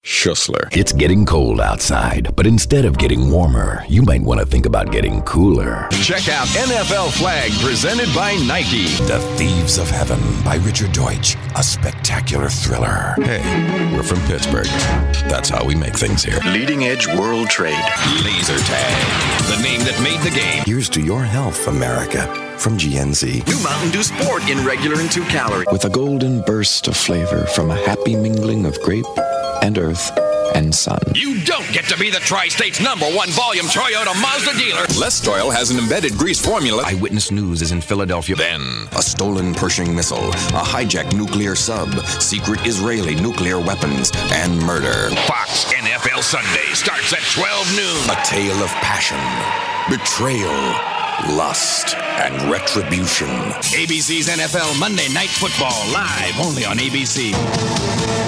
Schussler. It's getting cold outside, but instead of getting warmer, you might want to think about getting cooler. Check out NFL Flag, presented by Nike. The Thieves of Heaven by Richard Deutsch, a spectacular thriller. Hey, we're from Pittsburgh. That's how we make things here. Leading Edge World Trade. Laser Tag, the name that made the game. Here's to your health, America, from GNZ. New Mountain Dew Sport in regular and 2 calorie. With a golden burst of flavor from a happy mingling of grape and earth and sun. You don't get to be the Tri-State's #1 volume Toyota Mazda dealer. Lestoil has an embedded grease formula. Eyewitness News is in Philadelphia. Then, a stolen Pershing missile, a hijacked nuclear sub, secret Israeli nuclear weapons, and murder. Fox NFL Sunday starts at 12 noon. A tale of passion, betrayal, lust, and retribution. ABC's NFL Monday Night Football, live only on ABC.